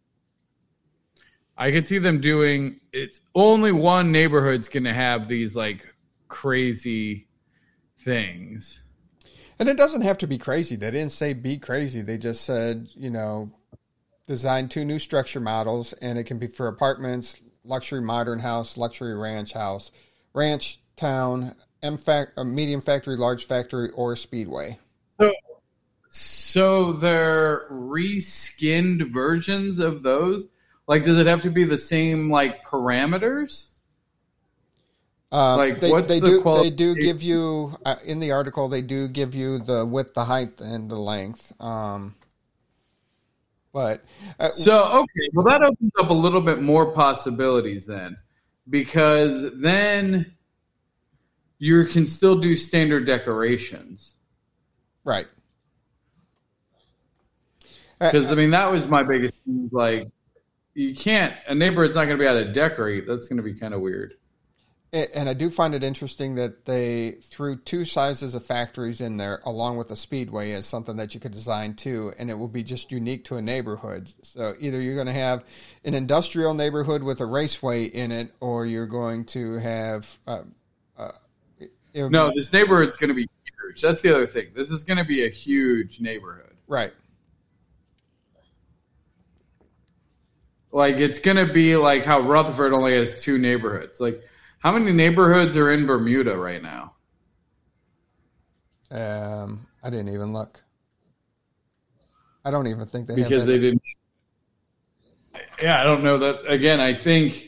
I could see them doing, it's only one neighborhood's going to have these, like, crazy things. And it doesn't have to be crazy. They didn't say be crazy. They just said, design 2 new structure models, and it can be for apartments, luxury modern house, luxury ranch house, ranch town, medium factory, large factory, or speedway. So they're reskinned versions of those? Like, does it have to be the same, like, parameters? They do give you in the article. They do give you the width, the height, and the length. Okay, well, that opens up a little bit more possibilities then, because then you can still do standard decorations, right? Because I mean, that was my biggest thing. Like, you can't. A neighborhood's not going to be able to decorate. That's going to be kind of weird. And I do find it interesting that they threw 2 sizes of factories in there along with the speedway as something that you could design too, and it will be just unique to a neighborhood. So either you're going to have an industrial neighborhood with a raceway in it, or you're going to have... this neighborhood's going to be huge. That's the other thing. This is going to be a huge neighborhood. Right. Like, it's going to be like how Rutherford only has 2 neighborhoods. Like, how many neighborhoods are in Bermuda right now? I didn't even look. I don't even think they because they didn't. Yeah, I don't know that. Again, I think.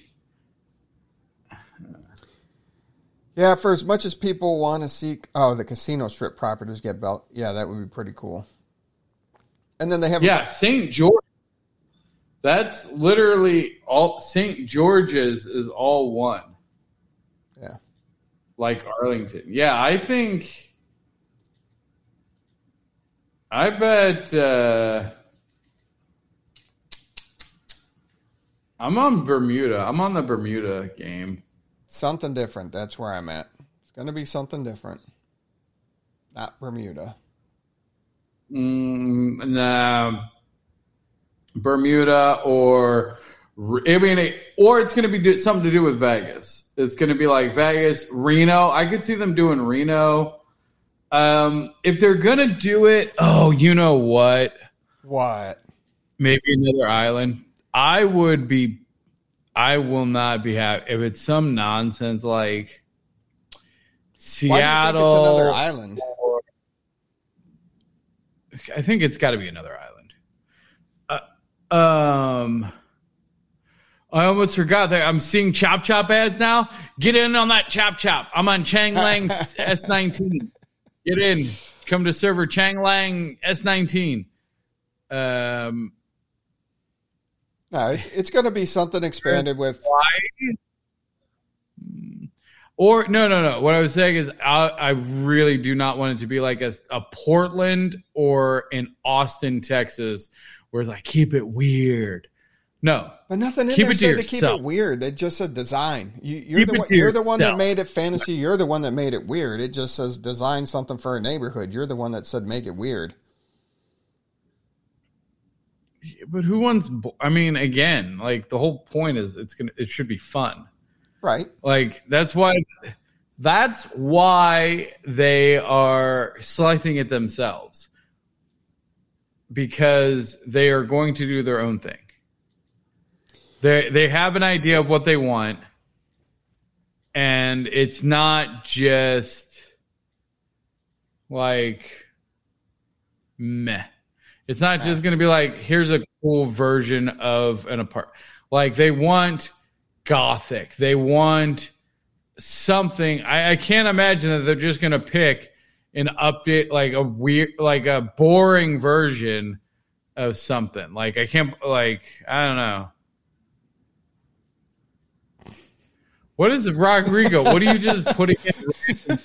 Yeah, for as much as people want to see, the casino strip properties get built. Yeah, that would be pretty cool. And then they have St. George. That's literally all. St. George's is all one. Yeah. Like Arlington. Yeah, I bet I'm on Bermuda. I'm on the Bermuda game. Something different. That's where I'm at. It's going to be something different. Not Bermuda. Nah. Bermuda or it's going to be something to do with Vegas. It's going to be like Vegas, Reno. I could see them doing Reno. If they're going to do it, you know what? What? Maybe another island. I will not be happy if it's some nonsense like Seattle. Why do you think it's another island? I think it's got to be another island. I almost forgot that I'm seeing Chop Chop ads now. Get in on that Chop Chop. I'm on Chang Lang S19. Get in. Come to server Chang Lang S19. No, it's going to be something expanded with. Why? Or no. What I was saying is I really do not want it to be like a Portland or an Austin, Texas, where it's like, keep it weird. No. But nothing in there said to keep it weird. It just said design. You're the one that made it fantasy. You're the one that made it weird. It just says design something for a neighborhood. You're the one that said make it weird. But who wants? I mean, again, like the whole point is it should be fun. Right. Like that's why they are selecting it themselves, because they are going to do their own thing. They have an idea of what they want, and it's not just like meh. It's not just going to be like, here's a cool version of an apartment. Like they want Gothic. They want something. I can't imagine that they're just going to pick an update, like a weird, like a boring version of something. Like I don't know. What is it, Rodrigo? What are you just putting in?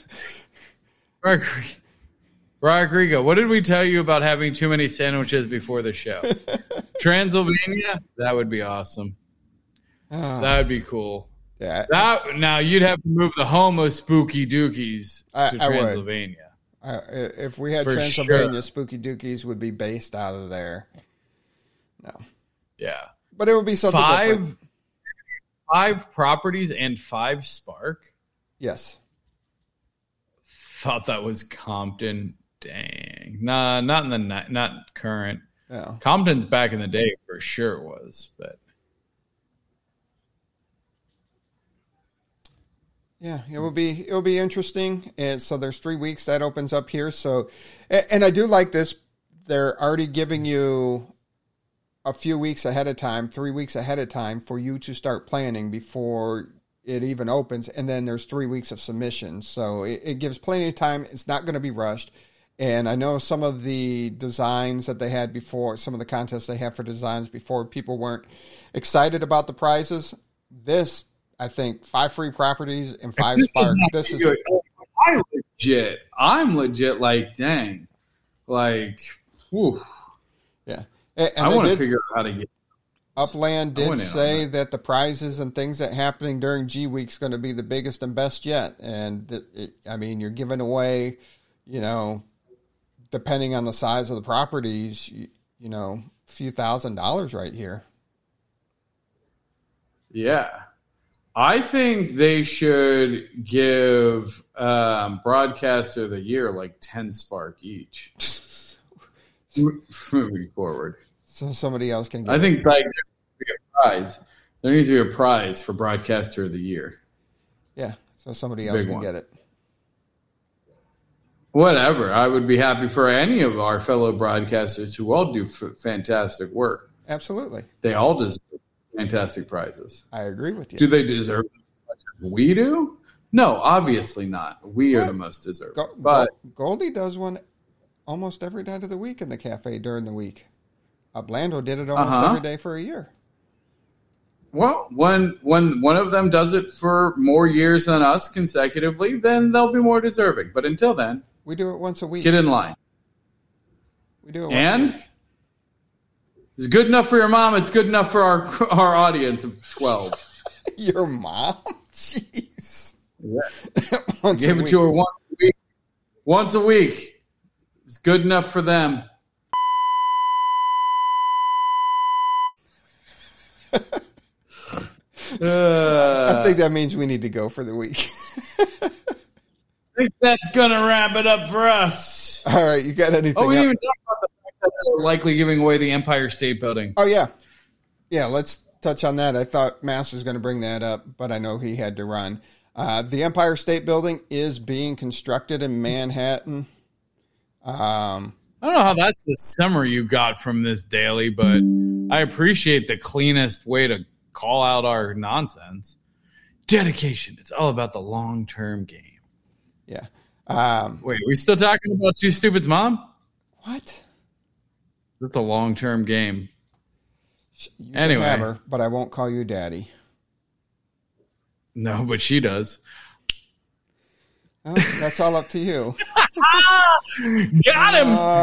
Rodrigo, what did we tell you about having too many sandwiches before the show? Transylvania? That would be awesome. That would be cool. Yeah. Now you'd have to move the home of Spooky Dookies to Transylvania. If we had Transylvania, sure. Spooky Dookies would be based out of there. No. Yeah. But it would be something different. 5 properties and 5 Spark? Yes. Thought that was Compton. Dang. Nah, not current. No. Compton's back in the day for sure was, but yeah, it will be interesting. And so there's 3 weeks that opens up here. So, and I do like this. They're already giving you a few weeks ahead of time, 3 weeks ahead of time for you to start planning before it even opens. And then there's 3 weeks of submission. So it gives plenty of time. It's not going to be rushed. And I know some of the designs that they had before, some of the contests they have for designs before, people weren't excited about the prizes. This, I think, 5 free properties and 5 Spark. This is I'm legit like, dang. Like, whew. Yeah. And I want to figure out how to get Upland did say that the prizes and things that happening during G Week is going to be the biggest and best yet. And I mean, you're giving away, depending on the size of the properties, a few $1,000s right here. Yeah. I think they should give Broadcaster of the Year like 10 Spark each. Moving forward. So somebody else can get I think like there needs to be a prize. There needs to be a prize for Broadcaster of the Year. Yeah. So somebody else can get it. Whatever. I would be happy for any of our fellow broadcasters who all do fantastic work. Absolutely. They all deserve fantastic prizes. I agree with you. Do they deserve as much as we do? No, obviously not. We are the most deserving. But Goldie does one almost every night of the week in the cafe during the week. Blando did it almost every day for a year. Well, when one of them does it for more years than us consecutively, then they'll be more deserving. But until then, we do it once a week. Get in line. We do it once a week. It's good enough for your mom. It's good enough for our audience of 12. Your mom? Jeez. Yeah. Give it to her once a week. Once a week. It's good enough for them. I think that means we need to go for the week. I think that's going to wrap it up for us. All right. You got anything? Oh, we didn't even talk about the fact that they're likely giving away the Empire State Building. Oh, yeah. Yeah, let's touch on that. I thought Mass was going to bring that up, but I know he had to run. The Empire State Building is being constructed in Manhattan. I don't know how that's the summary you got from this daily, but I appreciate the cleanest way to call out our nonsense. Dedication. It's all about the long-term game. Yeah. Wait, we still talking about Two Stupid's mom? What? That's a long-term game. You Anyway. can have her, but I won't call you daddy. No, but she does. Oh, that's all up to you. Got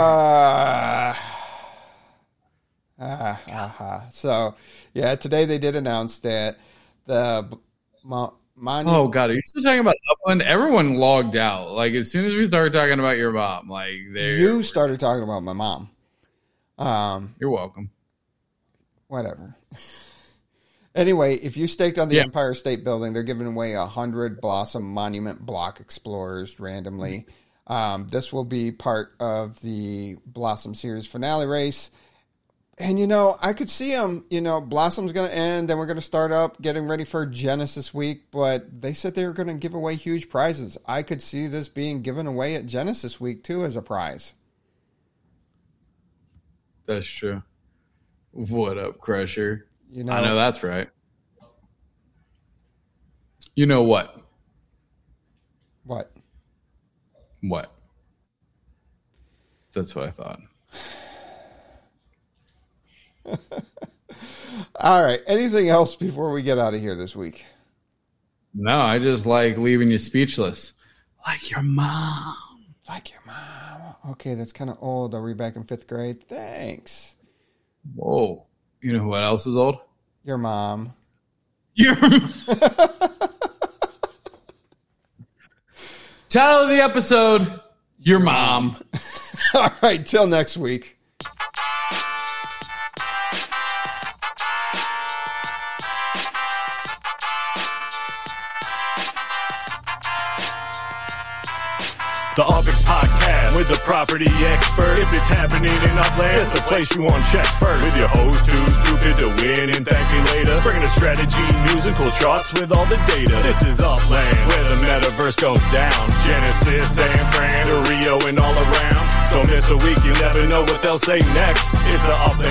him. So, yeah, today they did announce that the Oh, God. Are you still talking about Upland? Everyone logged out. Like, as soon as we started talking about your mom, like, you started talking about my mom. You're welcome. Whatever. Anyway, if you staked on the Empire State Building, they're giving away 100 Blossom Monument Block Explorers randomly. This will be part of the Blossom Series finale race. And, I could see them, Blossom's going to end, then we're going to start up getting ready for Genesis Week, but they said they were going to give away huge prizes. I could see this being given away at Genesis Week, too, as a prize. That's true. What up, Crusher? I know that's right. You know what? What? What? That's what I thought. All right. Anything else before we get out of here this week? No, I just like leaving you speechless. Like your mom. Like your mom. Okay, that's kind of old. Are we back in 5th grade? Thanks. Whoa. You know what else is old? Your mom. Your Title of the episode, Your Mom. All right, till next week. The Upix Podcast with the property expert. If it's happening in Upland, it's the place you want to check first. With your host too stupid to win and thank me later. Bringing the strategy, news, and cool charts with all the data. This is Upland, where the metaverse goes down. Genesis, San Fran, to Rio, and all around. Don't miss a week, you never know what they'll say next. It's the Upland